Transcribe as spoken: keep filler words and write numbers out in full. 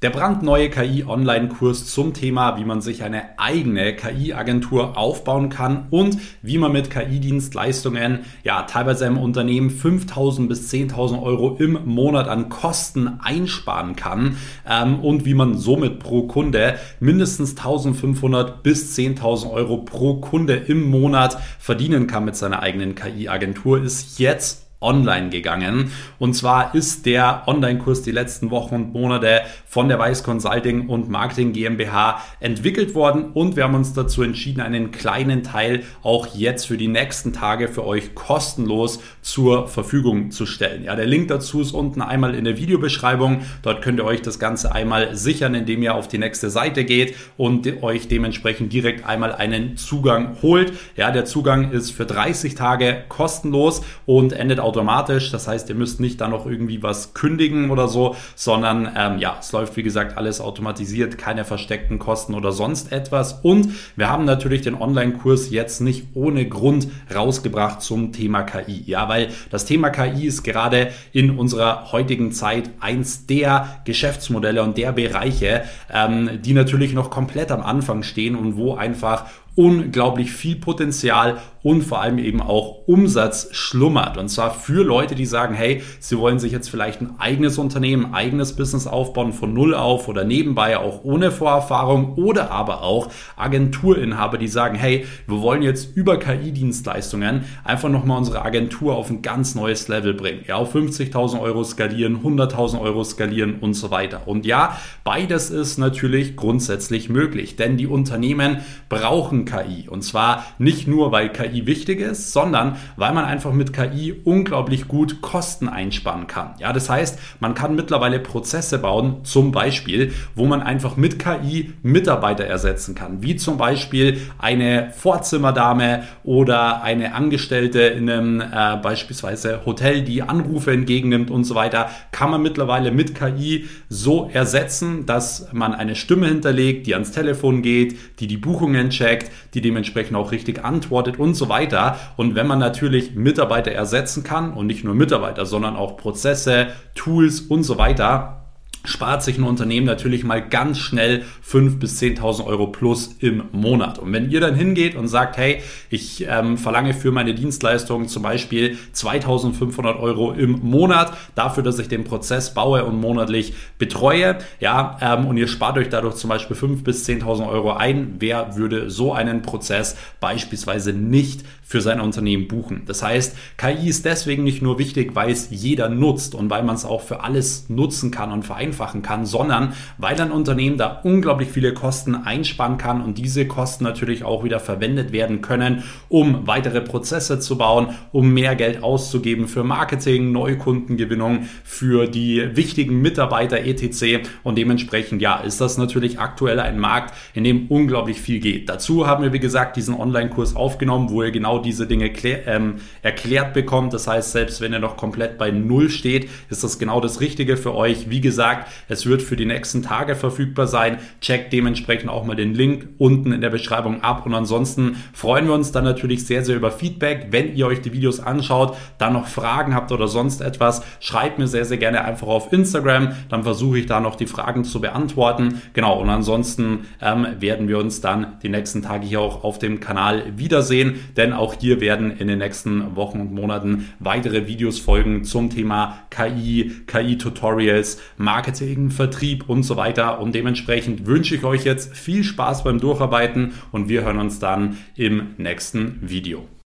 Der brandneue K I-Online-Kurs zum Thema, wie man sich eine eigene K I-Agentur aufbauen kann und wie man mit K I-Dienstleistungen ja teilweise im Unternehmen fünftausend bis zehntausend Euro im Monat an Kosten einsparen kann ähm, und wie man somit pro Kunde mindestens eintausendfünfhundert bis zehntausend Euro pro Kunde im Monat verdienen kann mit seiner eigenen K I-Agentur, ist jetzt online gegangen. Und zwar ist der Online-Kurs die letzten Wochen und Monate von der Weiß Consulting und Marketing GmbH entwickelt worden und wir haben uns dazu entschieden, einen kleinen Teil auch jetzt für die nächsten Tage für euch kostenlos zur Verfügung zu stellen. Ja, der Link dazu ist unten einmal in der Videobeschreibung. Dort könnt ihr euch das Ganze einmal sichern, indem ihr auf die nächste Seite geht und euch dementsprechend direkt einmal einen Zugang holt. Ja, der Zugang ist für dreißig Tage kostenlos und endet auch automatisch, das heißt, ihr müsst nicht da noch irgendwie was kündigen oder so, sondern ähm, ja, es läuft wie gesagt alles automatisiert, keine versteckten Kosten oder sonst etwas und wir haben natürlich den Online-Kurs jetzt nicht ohne Grund rausgebracht zum Thema K I, ja, weil das Thema K I ist gerade in unserer heutigen Zeit eins der Geschäftsmodelle und der Bereiche, ähm, die natürlich noch komplett am Anfang stehen und wo einfach unglaublich viel Potenzial und vor allem eben auch Umsatz schlummert. Und zwar für Leute, die sagen, hey, sie wollen sich jetzt vielleicht ein eigenes Unternehmen, ein eigenes Business aufbauen von null auf oder nebenbei auch ohne Vorerfahrung oder aber auch Agenturinhaber, die sagen, hey, wir wollen jetzt über K I-Dienstleistungen einfach nochmal unsere Agentur auf ein ganz neues Level bringen. Ja, auf fünfzigtausend Euro skalieren, hunderttausend Euro skalieren und so weiter. Und ja, beides ist natürlich grundsätzlich möglich, denn die Unternehmen brauchen K I. Und zwar nicht nur, weil K I wichtig ist, sondern weil man einfach mit K I unglaublich gut Kosten einsparen kann. Ja, das heißt, man kann mittlerweile Prozesse bauen, zum Beispiel, wo man einfach mit K I Mitarbeiter ersetzen kann, wie zum Beispiel eine Vorzimmerdame oder eine Angestellte in einem äh, beispielsweise Hotel, die Anrufe entgegennimmt und so weiter, kann man mittlerweile mit K I so ersetzen, dass man eine Stimme hinterlegt, die ans Telefon geht, die die Buchungen checkt, die dementsprechend auch richtig antwortet und so weiter. Und wenn man natürlich Mitarbeiter ersetzen kann und nicht nur Mitarbeiter, sondern auch Prozesse, Tools und so weiter, spart sich ein Unternehmen natürlich mal ganz schnell fünftausend bis zehntausend Euro plus im Monat. Und wenn ihr dann hingeht und sagt, hey, ich ähm, verlange für meine Dienstleistung zum Beispiel zweitausendfünfhundert Euro im Monat dafür, dass ich den Prozess baue und monatlich betreue, ja, ähm, und ihr spart euch dadurch zum Beispiel fünftausend bis zehntausend Euro ein, wer würde so einen Prozess beispielsweise nicht für sein Unternehmen buchen? Das heißt, K I ist deswegen nicht nur wichtig, weil es jeder nutzt und weil man es auch für alles nutzen kann und vereinfachen kann, sondern weil ein Unternehmen da unglaublich viele Kosten einsparen kann und diese Kosten natürlich auch wieder verwendet werden können, um weitere Prozesse zu bauen, um mehr Geld auszugeben für Marketing, Neukundengewinnung, für die wichtigen Mitarbeiter et cetera. Und dementsprechend, ja, ist das natürlich aktuell ein Markt, in dem unglaublich viel geht. Dazu haben wir, wie gesagt, diesen Online-Kurs aufgenommen, wo ihr genau diese Dinge klär, ähm, erklärt bekommt. Das heißt, selbst wenn ihr noch komplett bei Null steht, ist das genau das Richtige für euch. Wie gesagt, es wird für die nächsten Tage verfügbar sein. Checkt dementsprechend auch mal den Link unten in der Beschreibung ab. Und ansonsten freuen wir uns dann natürlich sehr, sehr über Feedback. Wenn ihr euch die Videos anschaut, dann noch Fragen habt oder sonst etwas, schreibt mir sehr, sehr gerne einfach auf Instagram. Dann versuche ich da noch die Fragen zu beantworten. Genau, und ansonsten ähm, werden wir uns dann die nächsten Tage hier auch auf dem Kanal wiedersehen. Denn auch hier werden in den nächsten Wochen und Monaten weitere Videos folgen zum Thema K I, K I-Tutorials, Marketing, Vertrieb und so weiter. Und dementsprechend wünsche ich euch jetzt viel Spaß beim Durcharbeiten und wir hören uns dann im nächsten Video.